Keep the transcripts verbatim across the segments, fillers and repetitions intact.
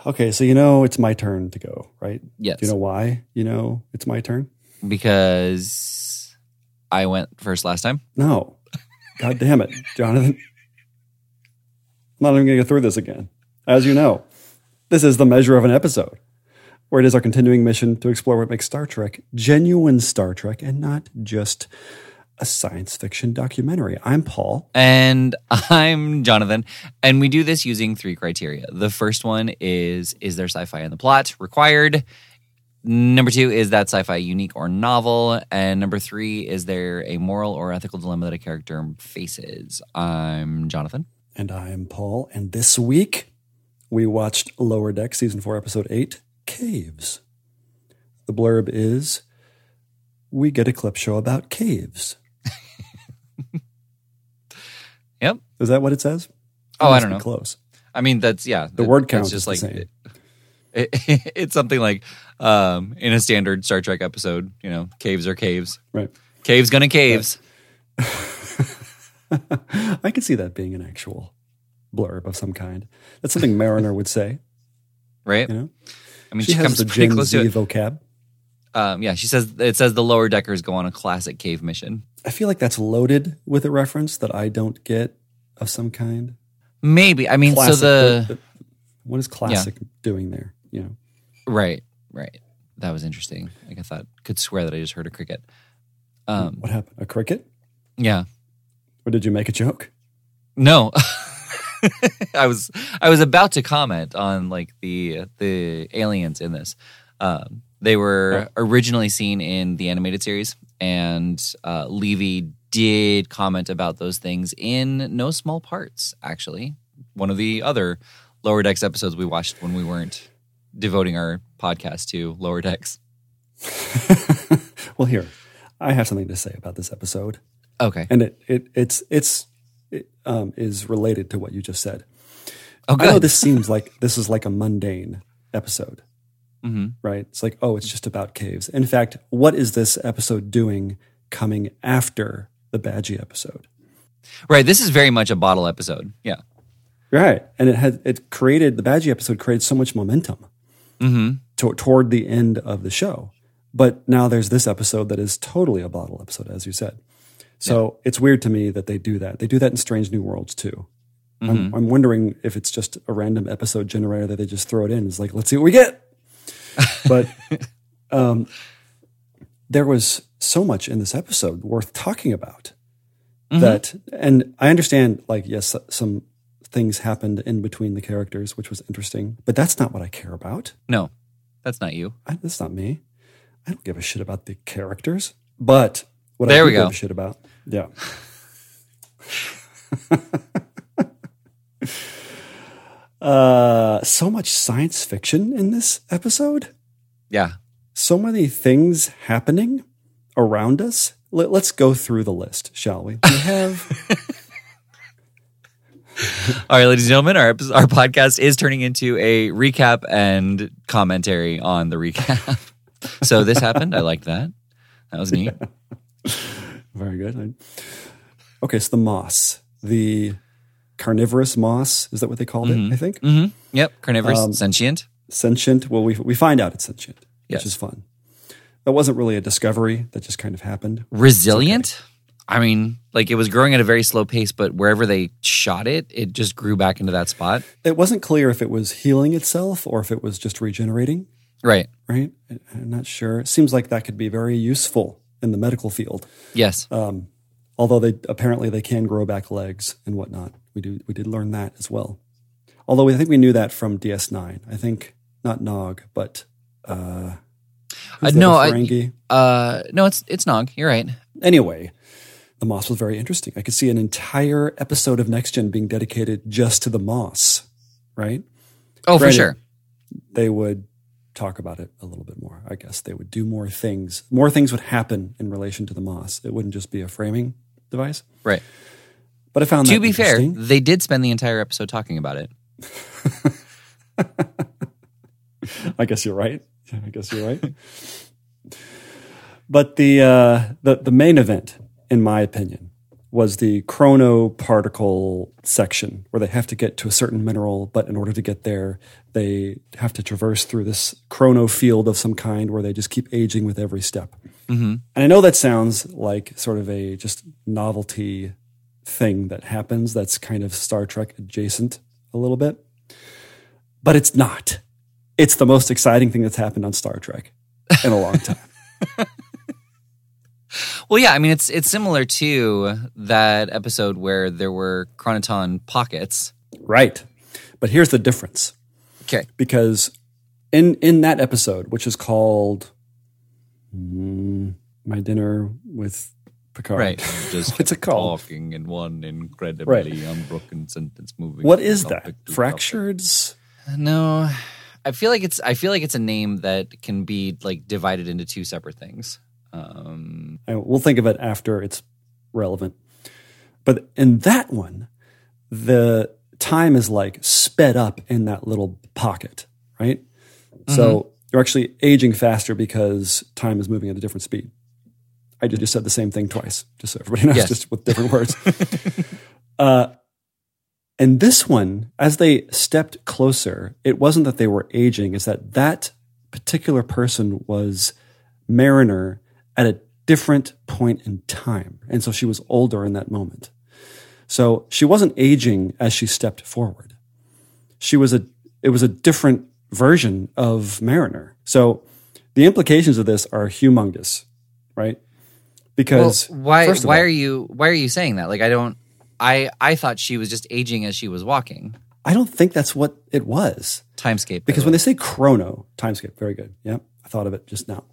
Okay, so you know it's my turn to go, right? Yes. Do you know why you know it's my turn? Because I went first last time? No. God damn it, Jonathan. I'm not even going to go through this again. As you know, this is the measure of an episode, where it is our continuing mission to explore what makes Star Trek genuine Star Trek and not just a science fiction documentary. I'm Paul. And I'm Jonathan. And we do this using three criteria. The first one is, is there sci-fi in the plot? Required. Number two, is that sci-fi unique or novel? And number three, is there a moral or ethical dilemma that a character faces? I'm Jonathan. And I'm Paul. And this week, we watched Lower Deck Season four, Episode eight, Caves. The blurb is, we get a clip show about caves. Yep. Is that what it says? Oh, I don't know. Close. I mean, that's, yeah. The word count is just is like, the same. It, it, it's something like um, in a standard Star Trek episode, you know, caves are caves. Right. Caves gonna caves. I could see that being an actual blurb of some kind. That's something Mariner would say. Right? You know? I mean, she, she, has comes the pretty Gen close Z to it. vocab. Um, yeah, she says, it says the lower deckers go on a classic cave mission. I feel like that's loaded with a reference that I don't get of some kind. Maybe. I mean, Classic, so the... the, the what is classic yeah. doing there? You know? Right, right. That was interesting. Like I thought, could swear that I just heard a cricket. Um, what happened? A cricket? Yeah. Or did you make a joke? No. I was I was about to comment on like the the aliens in this. Um, they were oh. originally seen in the animated series, and uh, Levy did comment about those things in no small parts, actually. One of the other Lower Decks episodes we watched when we weren't devoting our podcast to Lower Decks. Well, here, I have something to say about this episode. Okay. And it, it it's it's it um, is related to what you just said. Oh, good. I know this seems like this is like a mundane episode, mm-hmm. right? It's like, oh, it's just about caves. In fact, what is this episode doing coming after the Badgie episode? Right. This is very much a bottle episode. Yeah. Right. And it had it created, the Badgie episode created so much momentum mm-hmm. to, toward the end of the show. But now there's this episode that is totally a bottle episode, as you said. So yeah. It's weird to me that they do that. They do that in Strange New Worlds too. Mm-hmm. I'm, I'm wondering if it's just a random episode generator that they just throw it in. It's like, let's see what we get. But um, there was so much in this episode worth talking about mm-hmm. that, and I understand, like, yes, some things happened in between the characters, which was interesting, but that's not what I care about. No, that's not you. I, that's not me. I don't give a shit about the characters, but what there I do we go. give a shit about, yeah. uh, so much science fiction in this episode. Yeah. So many things happening around us. Let, let's go through the list, shall we? We have... All right, ladies and gentlemen, our episode, our podcast is turning into a recap and commentary on the recap. So this happened. I liked that. That was neat. Yeah. Very good. Okay, so the moss, the carnivorous moss, is that what they called mm-hmm. it? I think. Mm-hmm. Yep, carnivorous, um, sentient. Sentient. Well, we we find out it's sentient, yes. which is fun. That wasn't really a discovery. That just kind of happened. Resilient. Okay. I mean, like it was growing at a very slow pace, but wherever they shot it, it just grew back into that spot. It wasn't clear if it was healing itself or if it was just regenerating. Right. Right? I'm not sure. It seems like that could be very useful in the medical field. Yes. Um, although they apparently they can grow back legs and whatnot. We do we did learn that as well. Although I think we knew that from D S nine. I think not Nog, but uh, uh no, I, uh, no, it's it's Nog. You're right. Anyway. The moss was very interesting. I could see an entire episode of Next Gen being dedicated just to the moss, right? Oh, Granted, for sure. They would talk about it a little bit more, I guess. They would do more things. More things would happen in relation to the moss. It wouldn't just be a framing device. Right. But I found that To be fair, interesting. they did spend the entire episode talking about it. I guess you're right. I guess you're right. But the uh, the the main event, in my opinion, was the chronoparticle section where they have to get to a certain mineral, but in order to get there, they have to traverse through this chrono field of some kind where they just keep aging with every step. Mm-hmm. And I know that sounds like sort of a just novelty thing that happens that's kind of Star Trek adjacent a little bit, but it's not. It's the most exciting thing that's happened on Star Trek in a long time. Well, yeah, I mean, it's it's similar to that episode where there were chronoton pockets. Right. But here's the difference. Okay. Because in in that episode, which is called mm, My Dinner with Picard. Right. Just what's it called? Talking in one incredibly right. unbroken sentence moving. What is that? Fractureds? No. I feel like it's I feel like it's a name that can be like divided into two separate things. Um, we'll think of it after it's relevant. But in that one, the time is like sped up in that little pocket, right? Mm-hmm. So you're actually aging faster because time is moving at a different speed. I just said the same thing twice, just so everybody knows, yes. just with different words. uh, and this one, as they stepped closer, it wasn't that they were aging, it's that that particular person was Mariner at a different point in time. And so she was older in that moment. So she wasn't aging as she stepped forward. She was a, it was a different version of Mariner. So the implications of this are humongous, right? Because well, why, first of why all, are you, why are you saying that? Like, I don't, I, I thought she was just aging as she was walking. I don't think that's what it was. Timescape. Because when they say chrono, timescape, very good. Yep. I thought of it just now.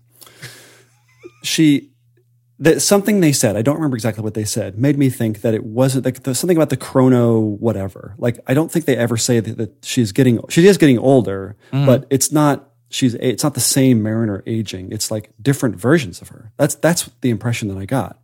She, that something they said, I don't remember exactly what they said, made me think that it wasn't like the, something about the chrono, whatever. Like, I don't think they ever say that, that she's getting, she is getting older, mm-hmm. but it's not, she's, it's not the same Mariner aging. It's like different versions of her. That's, that's the impression that I got.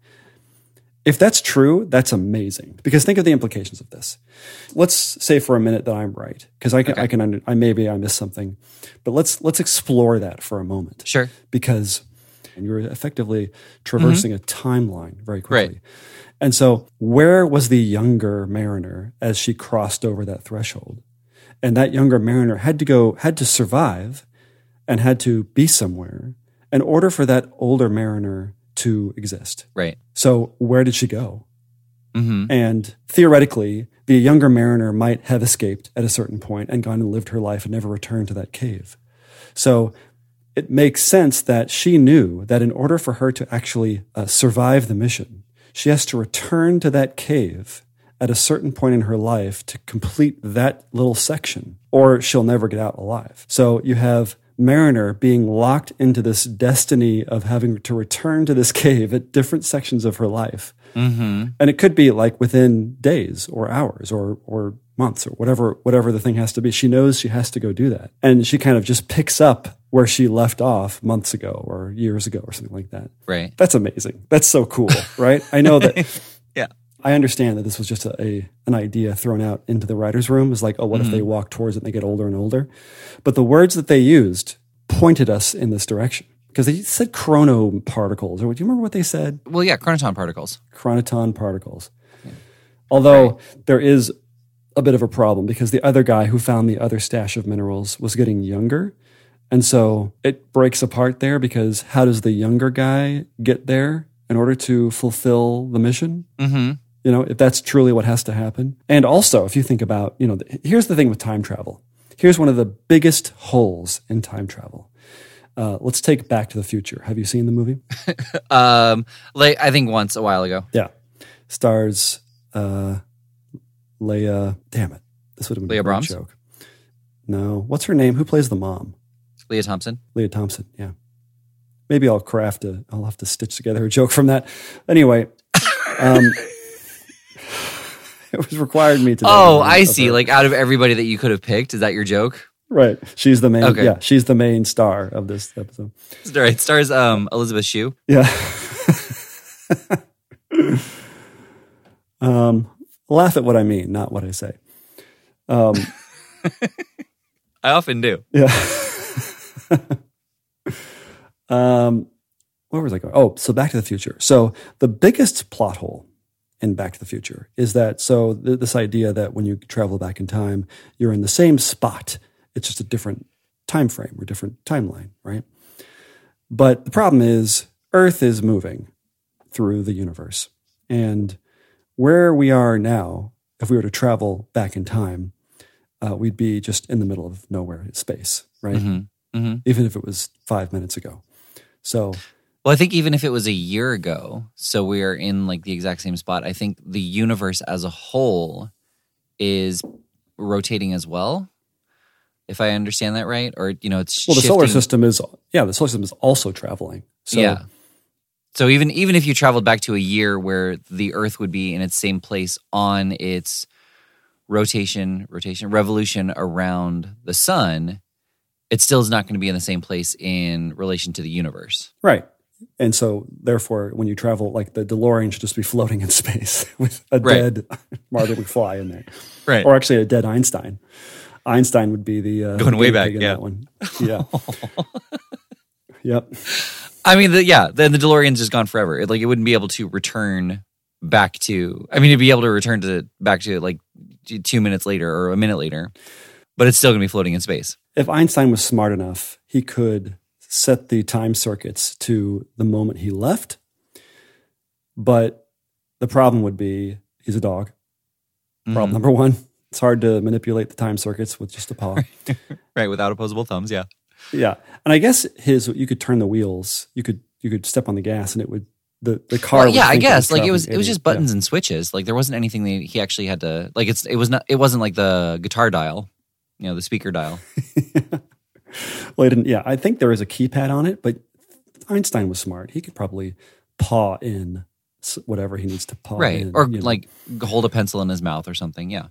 If that's true, that's amazing. Because think of the implications of this. Let's say for a minute that I'm right, because I can, okay. I can, under, I maybe I missed something, but let's, let's explore that for a moment. Sure. Because and you're effectively traversing mm-hmm. a timeline very quickly. Right. And so where was the younger Mariner as she crossed over that threshold? And that younger Mariner had to go, had to survive and had to be somewhere in order for that older Mariner to exist. Right. So where did she go? Mm-hmm. And theoretically, the younger Mariner might have escaped at a certain point and gone and lived her life and never returned to that cave. So it makes sense that she knew that in order for her to actually uh, survive the mission, she has to return to that cave at a certain point in her life to complete that little section, or she'll never get out alive. So you have Mariner being locked into this destiny of having to return to this cave at different sections of her life. Mm-hmm. And it could be like within days or hours or or months or whatever whatever the thing has to be. She knows she has to go do that. And she kind of just picks up where she left off months ago or years ago or something like that. Right. That's amazing. That's so cool, right? I know that. Yeah. I understand that this was just a, a an idea thrown out into the writer's room. It's like, oh, what mm-hmm. if they walk towards it and they get older and older? But the words that they used pointed us in this direction. Because they said chrono particles. Or do you remember what they said? Well, yeah, chronoton particles. Chronoton particles. Yeah. Although right. there is a bit of a problem because the other guy who found the other stash of minerals was getting younger. And so it breaks apart there because how does the younger guy get there in order to fulfill the mission? Mm-hmm. You know, if that's truly what has to happen. And also, if you think about, you know, here's the thing with time travel. Here's one of the biggest holes in time travel. Uh, let's take Back to the Future. Have you seen the movie? um, like I think once a while ago. Yeah. Stars uh, Leia. Damn it. This would have been Leah a great Brahms? joke. No. What's her name? Who plays the mom? Leah Thompson. Leah Thompson, yeah. Maybe I'll craft a, I'll have to stitch together a joke from that. Anyway, um, it was required me to. Oh, I see. Her. Like out of everybody that you could have picked, is that your joke? Right. She's the main, okay. yeah, she's the main star of this episode. Right. It stars um, Elizabeth Shue. Yeah. um, laugh at what I mean, not what I say. Um, I often do. Yeah. um, where was I going? Oh, so Back to the Future. So the biggest plot hole in Back to the Future is that so th- this idea that when you travel back in time, you're in the same spot. It's just a different time frame or different timeline, right? But the problem is Earth is moving through the universe. And where we are now, if we were to travel back in time, uh, we'd be just in the middle of nowhere in space, right? Mm-hmm. Mm-hmm. Even if it was five minutes ago. So... Well, I think even if it was a year ago, so we're in like the exact same spot, I think the universe as a whole is rotating as well, if I understand that right. Or, you know, it's Well, the shifting. solar system is, yeah, the solar system is also traveling. So, yeah. So even even if you traveled back to a year where the Earth would be in its same place on its rotation, rotation, revolution around the sun, it still is not going to be in the same place in relation to the universe. Right. And so, therefore, when you travel, like the DeLorean should just be floating in space with a Right. dead Marty McFly in there. Right. Or actually a dead Einstein. Einstein would be the... Uh, Going the way guinea back, pig in yeah. That one. Yeah. Yep. I mean, the, yeah, then the DeLorean's just gone forever. It, like, it wouldn't be able to return back to... I mean, it'd be able to return to back to, like, t- two minutes later or a minute later, but it's still going to be floating in space. If Einstein was smart enough, he could set the time circuits to the moment he left. But the problem would be he's a dog. Problem Mhm. number one, it's hard to manipulate the time circuits with just a paw. Right, without opposable thumbs, yeah. Yeah. And I guess his, you could turn the wheels, you could, you could step on the gas and it would, the, the car Well, would yeah, I think guess like it traveling was it was eighty just buttons and switches. Like there wasn't anything that he actually had to like. It's it was not it wasn't like the guitar dial, you know, the speaker dial. Yeah. Well, he didn't, yeah, I think there is a keypad on it, but Einstein was smart. He could probably paw in s- whatever he needs to paw Right, in. or you know. like hold a pencil in his mouth or something. Yeah.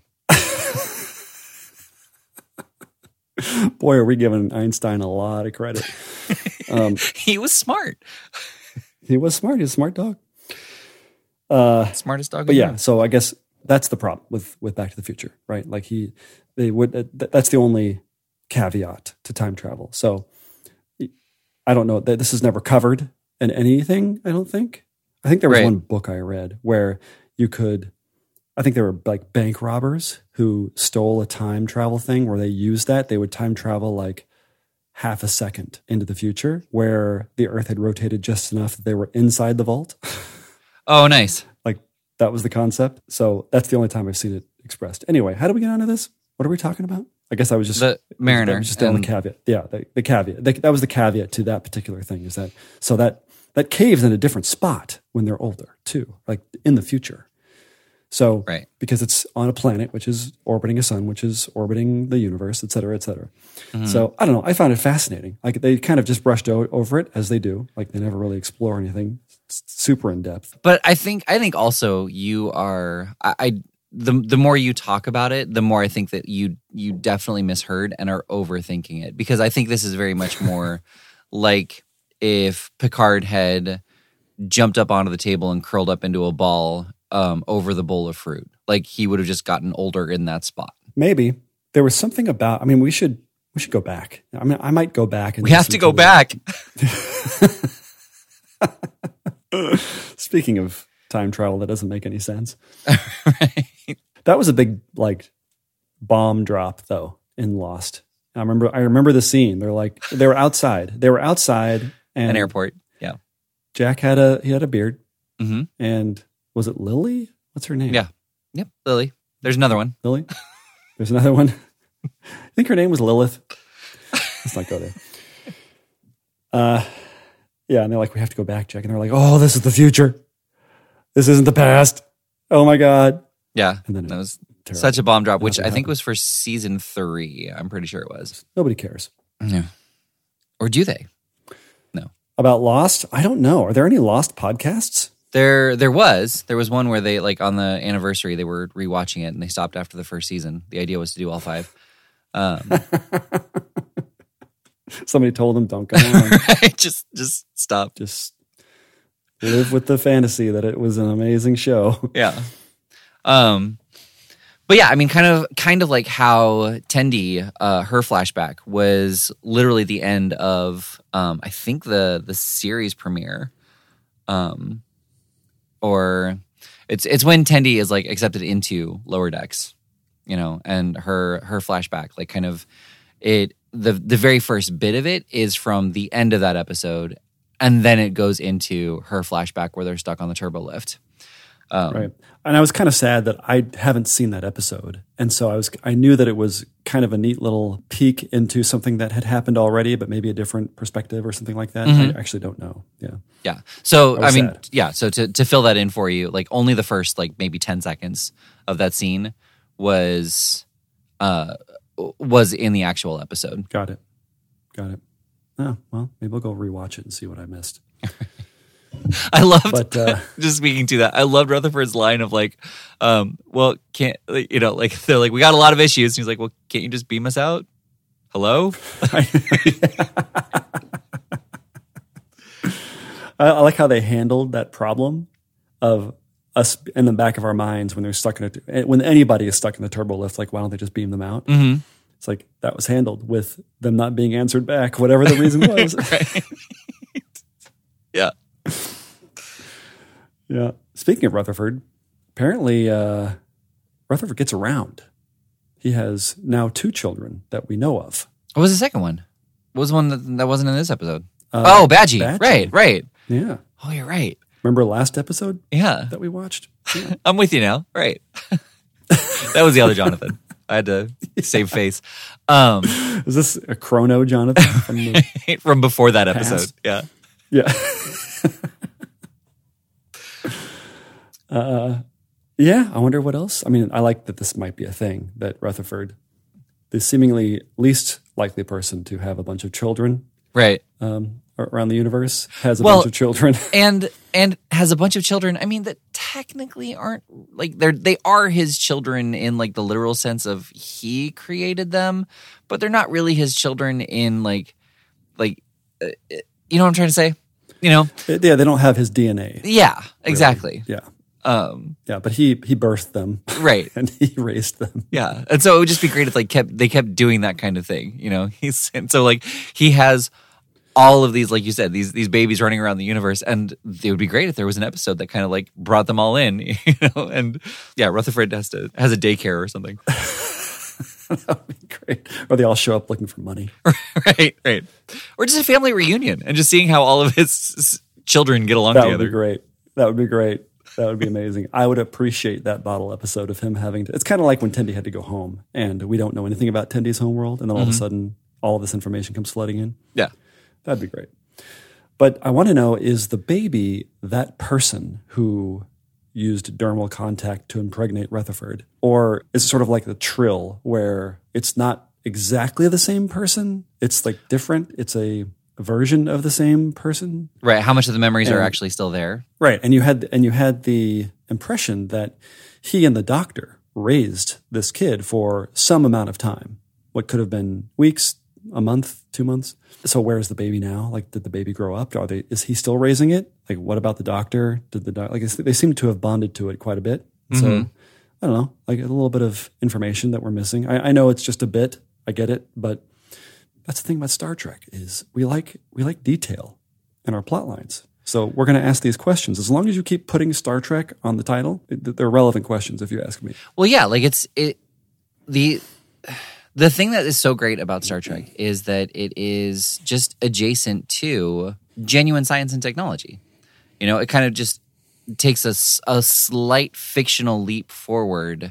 Boy, are we giving Einstein a lot of credit. Um, He was smart. he was smart. He's a smart dog. Uh, Smartest dog. but in the yeah, room. so I guess that's the problem with, with Back to the Future, right? Like he, they would, uh, th- that's the only caveat to time travel. So I don't know that this is never covered in anything. I don't think, I think there was Right. one book I read where you could, I think there were like bank robbers who stole a time travel thing where they used that. They would time travel like half a second into the future where the earth had rotated just enough that they were inside the vault. Oh, nice. Like that was the concept. So that's the only time I've seen it expressed. Anyway, how did we get onto this? What are we talking about? I guess I was just The Mariner. that was just the only and- caveat. Yeah, the, the caveat. The, that was the caveat to that particular thing. Is that so that that cave's in a different spot when they're older too, like in the future. So Right. because it's on a planet which is orbiting a sun, which is orbiting the universe, et cetera, et cetera. Mm-hmm. So I don't know. I found it fascinating. Like they kind of just brushed o- over it as they do. Like they never really explore anything s- super in depth. But I think I think also you are I, I the the more you talk about it, the more I think that you you definitely misheard and are overthinking it, because I think this is very much more like if Picard had jumped up onto the table and curled up into a ball um, over the bowl of fruit. Like he would have just gotten older in that spot. Maybe there was something about. I mean, we should we should go back. I mean, I might go back. And We have listen to go the- back. Speaking of time travel, that doesn't make any sense. Right. That was a big like bomb drop though in Lost. I remember. I remember the scene. They're like they were outside. They were outside and An airport. Yeah. Jack had a he had a beard. Mm-hmm. And was it Lily? What's her name? Yeah. Yep. Lily. There's another one. Lily. There's another one. I think her name was Lilith. Let's not go there. Uh, yeah, and they're like, we have to go back, Jack. And they're like, oh, this is the future. This isn't the past. Oh my God. Yeah. And then it- that was Terrible. such a bomb drop, which Nothing I think happened. was for season three. I'm pretty sure it was. Nobody cares. Yeah. Or do they? About Lost? I don't know. Are there any Lost podcasts? There there was. There was one where they, like, on the anniversary, they were rewatching it and they stopped after the first season. The idea was to do all five. Um, Somebody told them, don't go on. right? Just just stop. Just live with the fantasy that it was an amazing show. Yeah. Um, but yeah, I mean, kind of, kind of like how Tendi, uh, her flashback was literally the end of, um, I think the the series premiere, um, or It's it's when Tendi is like accepted into Lower Decks, you know, and her her flashback, like kind of it the the very first bit of it is from the end of that episode, and then it goes into her flashback where they're stuck on the turbo lift. Um, right. And I was kind of sad that I haven't seen that episode. And so I was, I knew that it was kind of a neat little peek into something that had happened already, but maybe a different perspective or something like that. Mm-hmm. I actually don't know. Yeah. Yeah. So, I, I mean, sad. yeah. So to, to fill that in for you, like only the first, like maybe ten seconds of that scene was, uh, was in the actual episode. Got it. Got it. Oh, well, maybe I'll go rewatch it and see what I missed. I loved, but, uh, just speaking to that, I loved Rutherford's line of like, um, well, can't, like, you know, like, they're like, we got a lot of issues. And he's like, well, can't you just beam us out? Hello? I, I like how they handled that problem of us in the back of our minds when they're stuck in a, when anybody is stuck in the turbo lift, like, why don't they just beam them out? Mm-hmm. It's like, that was handled with them not being answered back, whatever the reason was. Right. Yeah. Yeah. Speaking of Rutherford, apparently uh, Rutherford gets around. He has now two children that we know of. What was the second one? What was the one that, that wasn't in this episode? Uh, oh, Badgie. Badgie. Right, right. Yeah. Oh, you're right. Remember last episode? Yeah. That we watched? Yeah. I'm with you now. Right. That was the other Jonathan. I had to save face. Um, Is this a chrono Jonathan from, the from before that past? episode? Yeah. Yeah. uh, yeah, I wonder what else. I mean, I like that this might be a thing, that Rutherford, the seemingly least likely person to have a bunch of children right um, around the universe, has a well, bunch of children. and and has a bunch of children, I mean, that technically aren't, like, they're, they are his children in, like, the literal sense of he created them, but they're not really his children in, like, like, uh, you know what I'm trying to say? You know? Yeah, they don't have his D N A. Yeah, exactly. Really. Yeah. Um, yeah, but he he birthed them. Right. And he raised them. Yeah. And so it would just be great if like kept they kept doing that kind of thing, you know? He's and so like he has all of these, like you said, these these babies running around the universe, and it would be great if there was an episode that kind of like brought them all in, you know? And yeah, Rutherford has to has a daycare or something. That would be great. Or they all show up looking for money. Right, right. Or just a family reunion and just seeing how all of his children get along that together. That would be great. That would be great. That would be amazing. I would appreciate that bottle episode of him having to. It's kind of like when Tendi had to go home and we don't know anything about Tendi's homeworld, and then all mm-hmm. of a sudden all of this information comes flooding in. Yeah. That'd be great. But I want to know, is the baby that person who used dermal contact to impregnate Rutherford? Or is it sort of like the Trill, where it's not exactly the same person? It's like different. It's a version of the same person. Right. How much of the memories and, are actually still there? Right. And you had and you had the impression that he and the doctor raised this kid for some amount of time. What could have been weeks, a month, two months. So where is the baby now? Like, did the baby grow up? Are they? Is he still raising it? Like, what about the doctor? Did the doc, like they seem to have bonded to it quite a bit. Mm-hmm. So I don't know, like a little bit of information that we're missing. I, I know it's just a bit. I get it, but that's the thing about Star Trek is we like we like detail in our plot lines. So we're going to ask these questions. As long as you keep putting Star Trek on the title, they're relevant questions if you ask me. Well, yeah, like it's it the the thing that is so great about Star Trek is that it is just adjacent to genuine science and technology. You know, it kind of just takes a, a slight fictional leap forward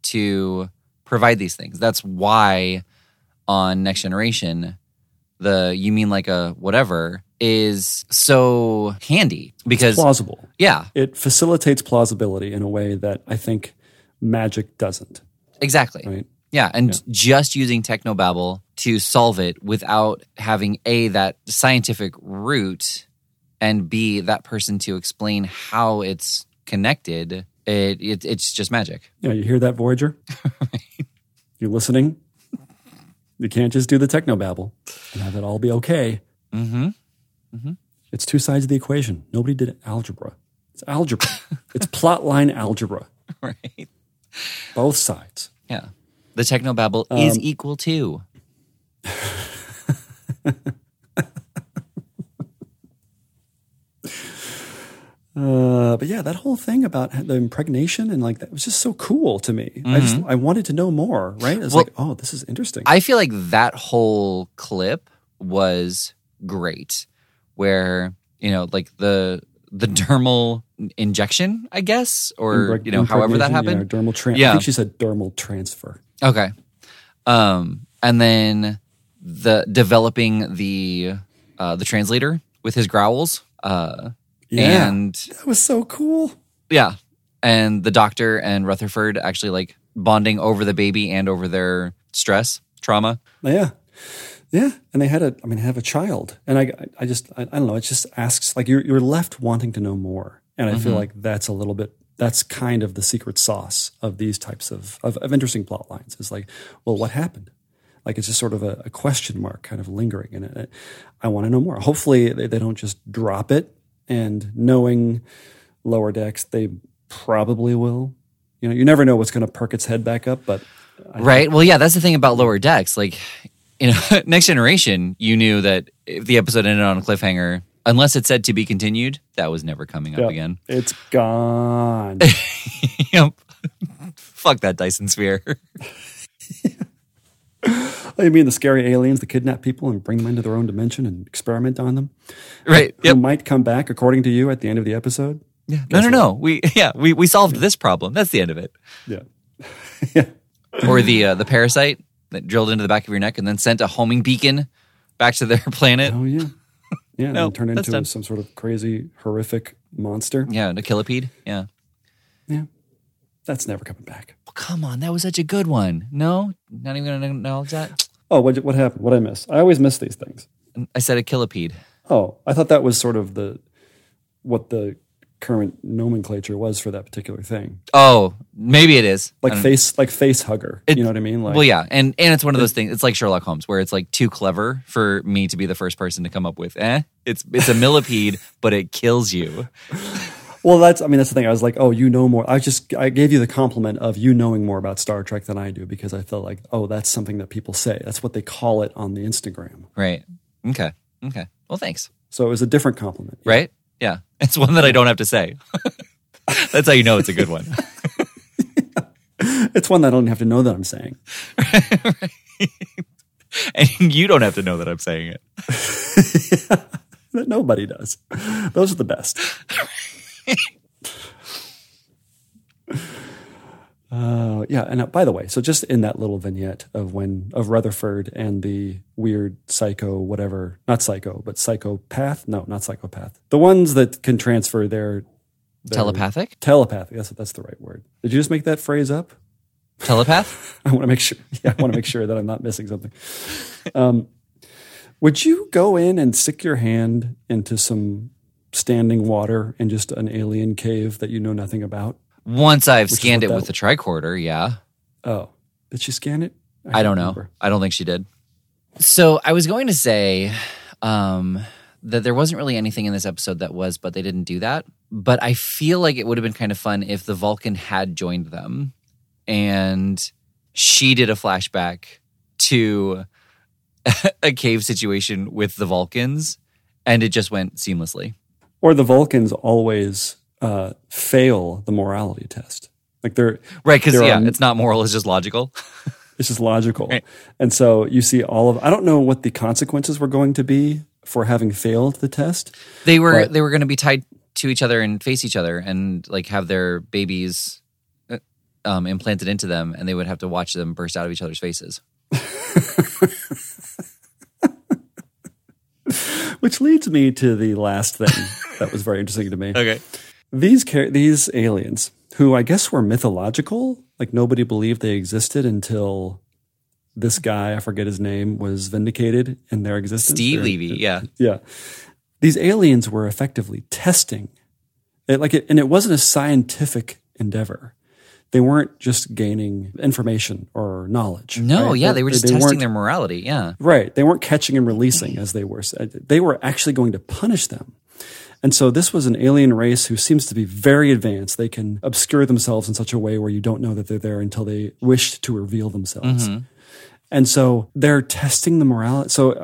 to provide these things. That's why on Next Generation, the you mean like a whatever is so handy because it's plausible. Yeah. It facilitates plausibility in a way that I think magic doesn't. Exactly. Right? Yeah, and yeah. just using technobabble to solve it without having A, that scientific root, and B, that person to explain how it's connected, it, it it's just magic. Yeah, you hear that, Voyager? Right. You're listening? You can't just do the technobabble and have it all be okay. Mm-hmm. Mm-hmm. It's two sides of the equation. Nobody did algebra. It's algebra. It's plotline algebra. Right. Both sides. Yeah. The technobabble um, is equal to. Uh, but yeah, that whole thing about the impregnation and like that was just so cool to me. Mm-hmm. I just I wanted to know more. Right? It's well, like, oh, this is interesting. I feel like that whole clip was great, where you know, like the the dermal injection, I guess, or you know, however that happened. Yeah, dermal transfer. Yeah. I think she said dermal transfer. Okay, um, and then the developing the uh, the translator with his growls. Uh, Yeah, and that was so cool. Yeah. And the doctor and Rutherford actually like bonding over the baby and over their stress, trauma. Yeah. Yeah. And they had a, I mean, have a child. And I, I just, I, I don't know. It just asks, like, you're, you're left wanting to know more. And I mm-hmm. feel like that's a little bit, that's kind of the secret sauce of these types of, of, of interesting plot lines. It's like, well, what happened? Like, it's just sort of a, a question mark kind of lingering in it. I want to know more. Hopefully they, they don't just drop it. And knowing Lower Decks, they probably will. You know, you never know what's going to perk its head back up, but I right. Think- well, yeah, that's the thing about Lower Decks. Like, you know, Next Generation, you knew that if the episode ended on a cliffhanger, unless it said to be continued, that was never coming up yep. again. It's gone. Yep. Fuck that Dyson sphere. Oh, you mean the scary aliens that kidnap people and bring them into their own dimension and experiment on them? Right. Who yep. might come back, according to you, at the end of the episode? Yeah. No, no, no. We yeah we we solved yeah. this problem. That's the end of it. Yeah. yeah. Or the uh, the parasite that drilled into the back of your neck and then sent a homing beacon back to their planet. Oh yeah. Yeah. no, and turned into done. some sort of crazy, horrific monster. Yeah, a kilopede. Yeah. Yeah. That's never coming back. Well, come on, that was such a good one. No, not even going to acknowledge that. Oh, what what happened? What I miss? I always miss these things. I said a kilopede. Oh, I thought that was sort of the what the current nomenclature was for that particular thing. Oh, maybe it is. Like face, like face hugger. It, you know what I mean? Like, well, yeah, and and it's one of those things. It's like Sherlock Holmes, where it's like too clever for me to be the first person to come up with. Eh, it's it's a millipede, but it kills you. Well, that's, I mean, that's the thing. I was like, oh, you know more. I just, I gave you the compliment of you knowing more about Star Trek than I do because I felt like, oh, that's something that people say. That's what they call it on the Instagram. Right. Okay. Okay. Well, thanks. So it was a different compliment. Yeah. Right? Yeah. It's one that I don't have to say. That's how you know it's a good one. yeah. It's one that I don't have to know that I'm saying. Right. And you don't have to know that I'm saying it. yeah. Nobody does. Those are the best. uh, yeah, and uh, by the way, so just in that little vignette of when of Rutherford and the weird psycho, whatever, not psycho, but psychopath. No, not psychopath. The ones that can transfer their, their telepathic. Telepathic. That's that's the right word. Did you just make that phrase up? Telepath. I want to make sure. Yeah, I want to make sure that I'm not missing something. Um, would you go in and stick your hand into some standing water in just an alien cave that you know nothing about? Once I've Which scanned it with the tricorder, yeah. Oh, did she scan it? I, I don't remember. know. I don't think she did. So I was going to say um, that there wasn't really anything in this episode that was, but they didn't do that. But I feel like it would have been kind of fun if the Vulcan had joined them and she did a flashback to a cave situation with the Vulcans and it just went seamlessly. Or the Vulcans always uh, fail the morality test. Like they're right because yeah, are, it's not moral; it's just logical. It's just logical, right. And so you see all of. I don't know what the consequences were going to be for having failed the test. They were but, they were going to be tied to each other and face each other, and like have their babies um, implanted into them, and they would have to watch them burst out of each other's faces. Which leads me to the last thing that was very interesting to me. Okay. These these aliens, who I guess were mythological, like nobody believed they existed until this guy, I forget his name, was vindicated in their existence. Steve or, Levy, yeah. Yeah. These aliens were effectively testing. It, like it, and it wasn't a scientific endeavor. They weren't just gaining information or knowledge. No, right? yeah, they, they were just they testing their morality, yeah. Right. They weren't catching and releasing as they were. They were actually going to punish them. And so this was an alien race who seems to be very advanced. They can obscure themselves in such a way where you don't know that they're there until they wished to reveal themselves. Mm-hmm. And so they're testing the morality. So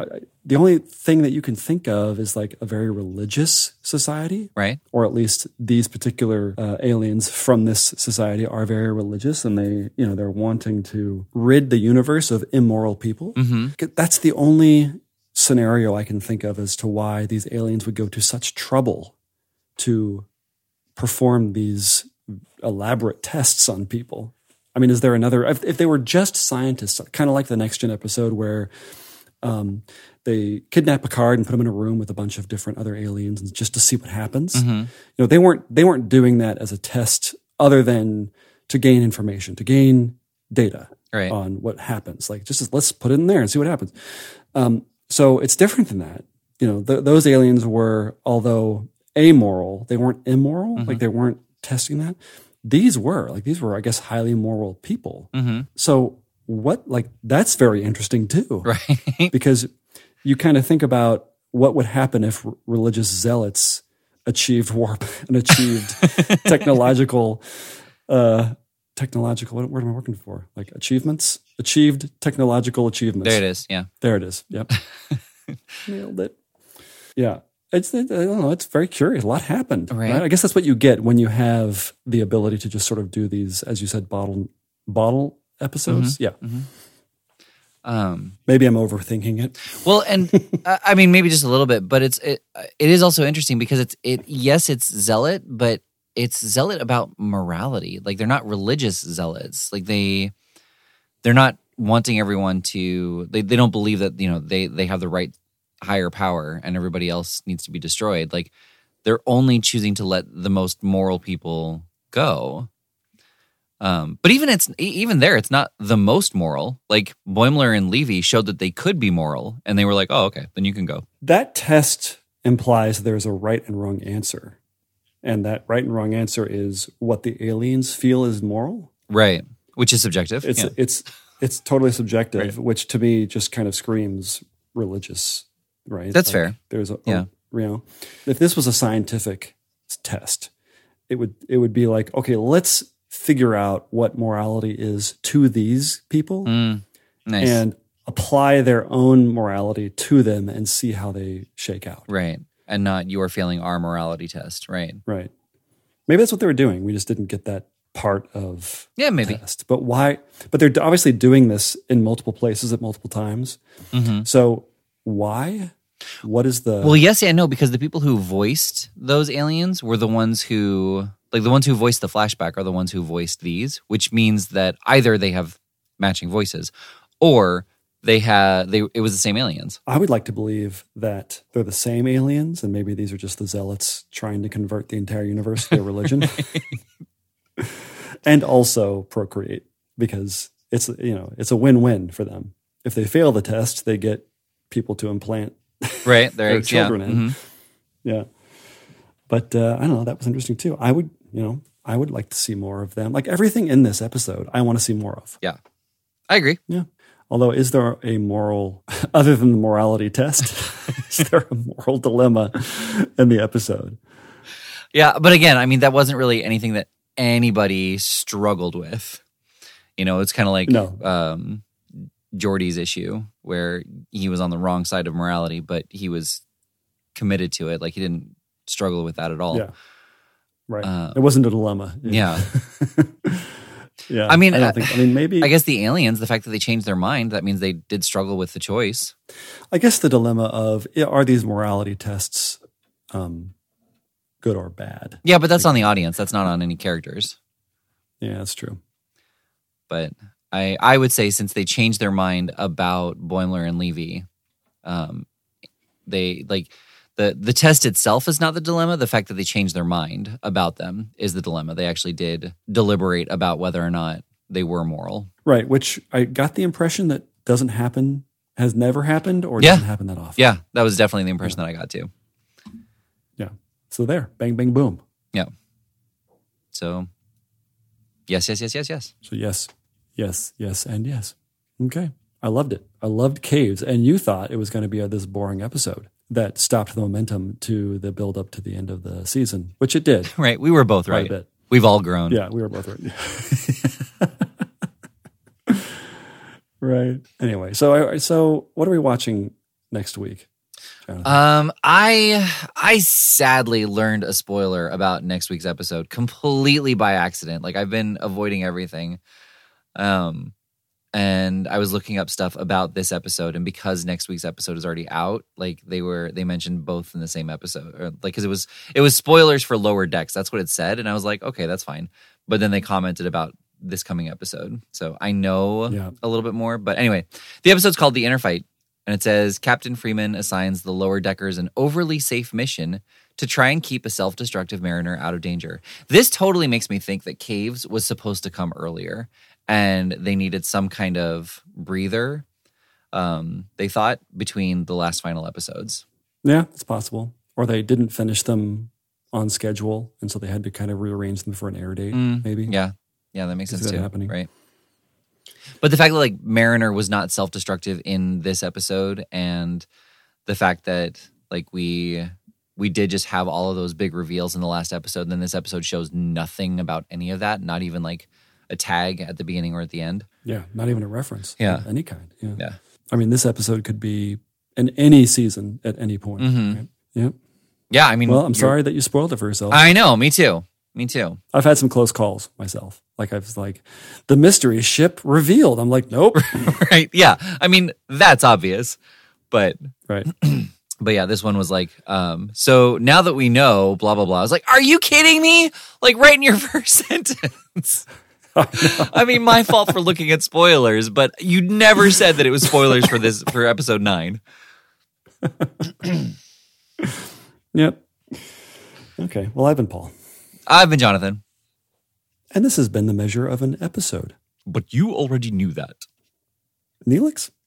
the only thing that you can think of is like a very religious society, right? Or at least these particular uh, aliens from this society are very religious, and they, you know, they're wanting to rid the universe of immoral people. Mm-hmm. That's the only scenario I can think of as to why these aliens would go to such trouble to perform these elaborate tests on people. I mean, is there another? If, if they were just scientists, kind of like the Next Gen episode where um, they kidnap Picard and put him in a room with a bunch of different other aliens just to see what happens. Mm-hmm. You know, they weren't they weren't doing that as a test, other than to gain information, to gain data right. on what happens. Like, just let's put it in there and see what happens. Um, so it's different than that. You know, th- those aliens were, although amoral, they weren't immoral. Mm-hmm. Like, they weren't testing that. These were like these were, I guess, highly moral people. Mm-hmm. So what? Like, that's very interesting too, right? Because you kind of think about what would happen if r- religious zealots achieved warp and achieved technological, uh, technological. What word am I working for? Like achievements, achieved technological achievements. There it is. Yeah, there it is. Yep, nailed it. Yeah. It's, I don't know. It's very curious. A lot happened. Right. Right? I guess that's what you get when you have the ability to just sort of do these, as you said, bottle bottle episodes. Mm-hmm. Yeah. Mm-hmm. Um, Maybe I'm overthinking it. Well, and uh, I mean, maybe just a little bit, but it's it, it is also interesting because it's it. Yes, it's zealot, but it's zealot about morality. Like, they're not religious zealots. Like they they're not wanting everyone to. They they don't believe that, you know, they they have the right higher power and everybody else needs to be destroyed. Like, they're only choosing to let the most moral people go. Um, but even it's even there, it's not the most moral. Like, Boimler and Levy showed that they could be moral, and they were like, "Oh, okay, then you can go." That test implies there's a right and wrong answer, and that right and wrong answer is what the aliens feel is moral. Right, which is subjective. It's yeah. it's it's totally subjective, right. which to me just kind of screams religious. Right, that's like, fair. There's a, yeah. a, you know, if this was a scientific test, it would it would be like, okay, let's figure out what morality is to these people mm, nice. and apply their own morality to them and see how they shake out. Right, and not you are failing our morality test. Right, right. Maybe that's what they were doing. We just didn't get that part of yeah, maybe. the test. But why? But they're obviously doing this in multiple places at multiple times. Mm-hmm. So. Why? What is the... Well, yes and no, because the people who voiced those aliens were the ones who... Like, the ones who voiced the flashback are the ones who voiced these, which means that either they have matching voices or they had... they it was the same aliens. I would like to believe that they're the same aliens, and maybe these are just the zealots trying to convert the entire universe to their religion. And also procreate, because it's, you know, it's a win-win for them. If they fail the test, they get people to implant right their children yeah. in. Mm-hmm. Yeah. But uh, I don't know, that was interesting too. I would, you know, I would like to see more of them. Like, everything in this episode, I want to see more of. Yeah. I agree. Yeah. Although, is there a moral, other than the morality test, is there a moral dilemma in the episode? Yeah, but again, I mean, that wasn't really anything that anybody struggled with. You know, it's kind of like no. um, Geordi's issue, where he was on the wrong side of morality, but he was committed to it. Like, he didn't struggle with that at all. Yeah, right. Uh, it wasn't a dilemma. Yeah. Yeah. I mean, I, don't think, I mean, maybe. I guess the aliens, the fact that they changed their mind, that means they did struggle with the choice. I guess the dilemma of, are these morality tests um, good or bad? Yeah, but that's on the audience. That's not on any characters. Yeah, that's true. But I, I would say, since they changed their mind about Boimler and Levy, um, they like the the test itself is not the dilemma. The fact that they changed their mind about them is the dilemma. They actually did deliberate about whether or not they were moral. Right, which I got the impression that doesn't happen, has never happened, or yeah. doesn't happen that often. Yeah, that was definitely the impression yeah. that I got too. Yeah. So there, bang, bang, boom. Yeah. So, yes, yes, yes, yes, yes. So yes, yes, yes, and yes. Okay. I loved it. I loved Caves. And you thought it was going to be a, this boring episode that stopped the momentum to the build up to the end of the season, which it did. Right. We were both right. Bit. We've all grown. Yeah, we were both right. Right. Anyway, so I, so what are we watching next week? Jonathan? Um, I I sadly learned a spoiler about next week's episode completely by accident. Like I've been avoiding everything. Um, and I was looking up stuff about this episode, and because next week's episode is already out, like they were they mentioned both in the same episode, or like because it was it was spoilers for Lower Decks. That's what it said, and I was like, okay, that's fine. But then they commented about this coming episode, so I know Yeah. a little bit more. But anyway, the episode's called The Inner Fight. And it says, Captain Freeman assigns the lower deckers an overly safe mission to try and keep a self-destructive mariner out of danger. This totally makes me think that Caves was supposed to come earlier, and they needed some kind of breather, um, they thought, between the last final episodes. Yeah, it's possible. Or they didn't finish them on schedule, and so they had to kind of rearrange them for an air date, Mm, maybe. Yeah, yeah, that makes Is sense that too. happening? Right. But the fact that like Mariner was not self-destructive in this episode, and the fact that like we we did just have all of those big reveals in the last episode, and then this episode shows nothing about any of that, not even like a tag at the beginning or at the end. Yeah, not even a reference. Yeah. Of any kind. Yeah. Yeah. I mean, this episode could be in any season at any point. Mhm. Right? Yeah. Yeah, I mean, Well, I'm you're- sorry that you spoiled it for yourself. I know, me too. Me too. I've had some close calls myself. Like I was like, the mystery ship revealed. I'm like, nope. Right? Yeah. I mean, that's obvious. But Right. But yeah, this one was like, um, so now that we know, blah, blah, blah. I was like, are you kidding me? Like right in your first sentence. I mean, my fault for looking at spoilers, but you never said that it was spoilers for this, for episode nine. Yep. Okay. Well, I've been Paul. I've been Jonathan. And this has been the measure of an episode. But you already knew that. Neelix?